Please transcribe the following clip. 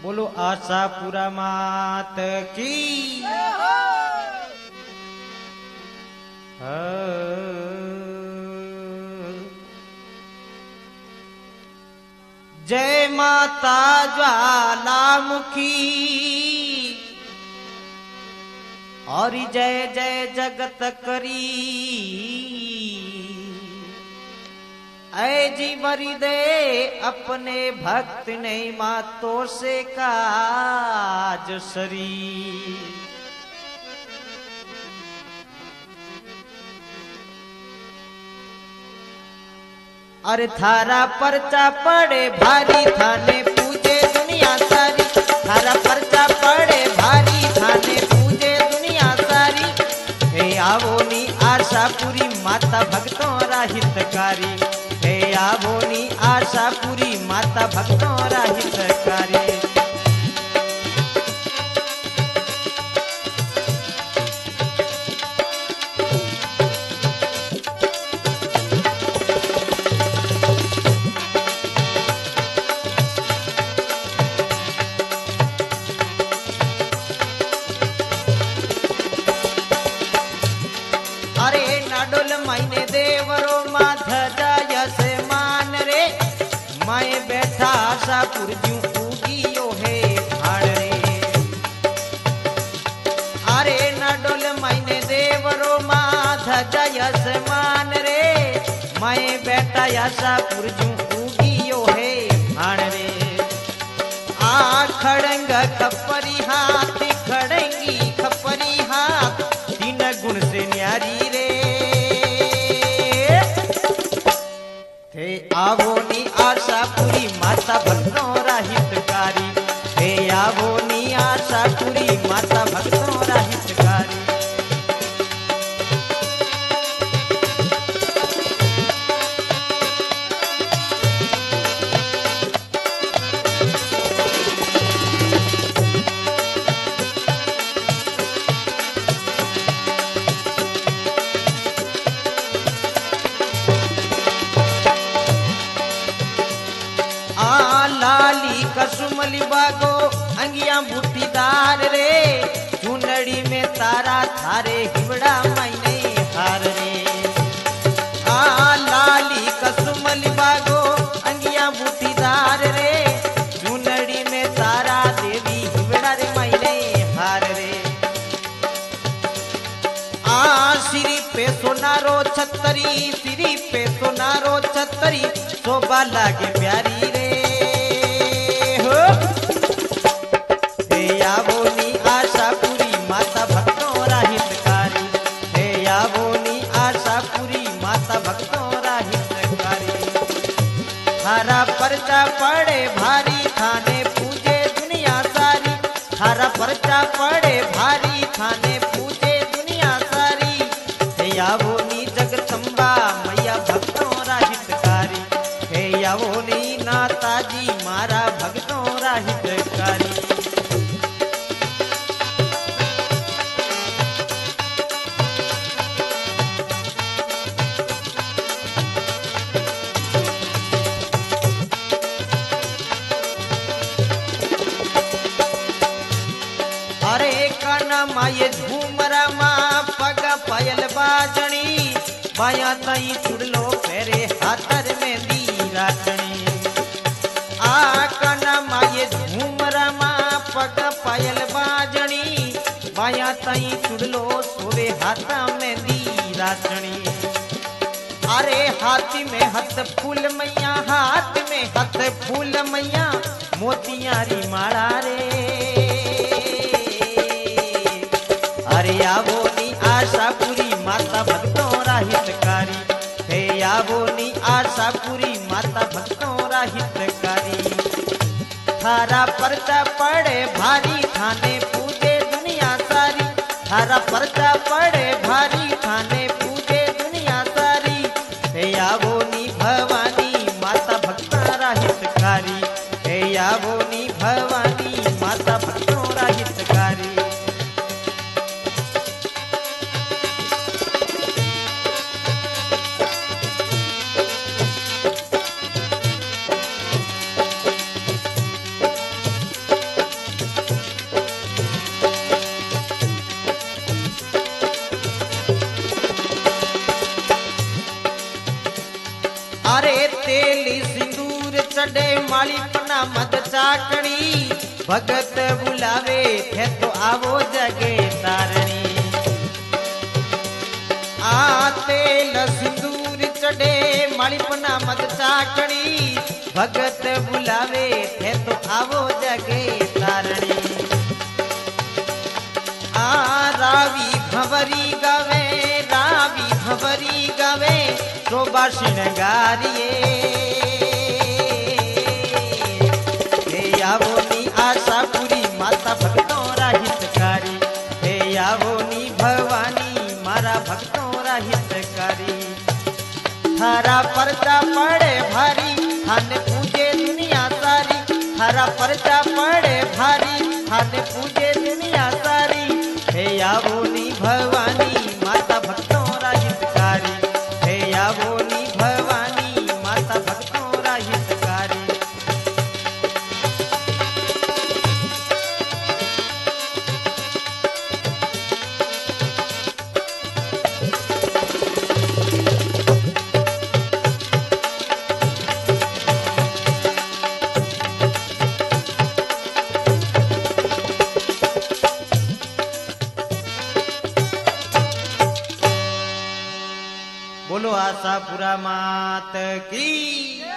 बोलो आशापुरा मात की। जय माता ज्वालामुखी और जय जय जगत करी। ऐ जी मरी दे अपने भक्त ने मातों से काज सरी। अरे थारा पर्चा पड़े भारी थाने पूजे दुनिया सारी। थारा पर्चा पड़े भारी थाने पूजे दुनिया सारी। हे आवो नी आशापुरी माता भक्तों रा हितकारी। हे आवो नी आशापुरी माता भक्तों रा हितकारी। अरे नाडोल मायने देवरो माथ जायस मान रे। माए बैठा आशापुर जू उगियो है भाड़ रे। अरे नाडोल मायने देवरो माथ जायस मान रे। माए बैठा आशापुर जू उगियो है भाड़ रे। आ खड़ंग खपरी हाथ खड़ंगी खपरी हाथ तीन गुण से न्यारी रे। थे आवो नी आशापुरी माता भक्तों रा हितकारी। थे आवो नी आशापुरी माता भक्तों रा हितकारी। लाली कसुमली बागो अंगिया बूटीदार रे। चुनड़ी में तारा थारे हिवड़ा मायने हार रे। लाली कसुमली बागो अंगिया बूटीदार रे। चुनड़ी में तारा देवी हिवड़ा रे मायने हार रे। सिरी पे सोनारो छतरी सिरी पे सोनारो छतरी शोभा लागे प्यारी रे। हे आवो नी आशापुरी माता भक्तों रा हितकारी। हे आवो नी आशापुरी माता भक्तों रा हितकारी। थारा पर्चा पड़े भारी थाने पूजे दुनिया सारी। थारा पर्चा पड़े भारी थाने पूजे दुनिया सारी। हे आवो नी जगदम्बा मैया भक्तों रा हितकारी। हे आवो नी नाताजी मारा भक्तों रा हितकारी। अरे काना माये झूमरा माँ पग पायल बाजणी। बाया तई चुड़लो फेरे हाथर में दी रातणी। काना माये झूमरा माँ पग पायल बाजणी। बाया तई चुड़लो सोवे हाथा में दी रातणी। अरे हाथी में हाथ फूल मैया हाथ में हाथ फूल मैया मोतियारी माला रे। अरे आवो नी आशापुरी माता भक्तों रा हितकारी। हे आवो नी आशापुरी माता भक्तों रा हितकारी। थारा पर्चा पड़े भारी थाने पूजे दुनिया सारी। थारा पर्चा पड़े भारी थाने पूजे दुनिया सारी। हे आवो नी भवानी माता भक्तों रा हितकारी। हे आवो नी भवानी माता भक्तों रा हितकारी। चढ़े मालिपना मद चाकड़ी भगत बुलावे थे तो आवो जगे तारणी आ तेल सिंदूर चढ़े मालिपना मद चाकड़ी भगत बुलावे थे तो आवो जगे तारणी आ रावी भंवरी गावे शोभा श्रृंगारिये हे आवोनी आशा पूरी माता भक्तों रा हितकारी हे आवोनी भवानी मारा भक्तों रा हितकारी थारा पर्दा पड़े भारी थाने पूजे दुनिया सारी थारा पर्दा पड़े भारी थाने पूजे दुनिया सारी हे आवोनी भवानी माता भक्तों रा हितकारी हे आवोनी भवानी माता भक्तों रा हितकारी बोलो आशापुरा मात की।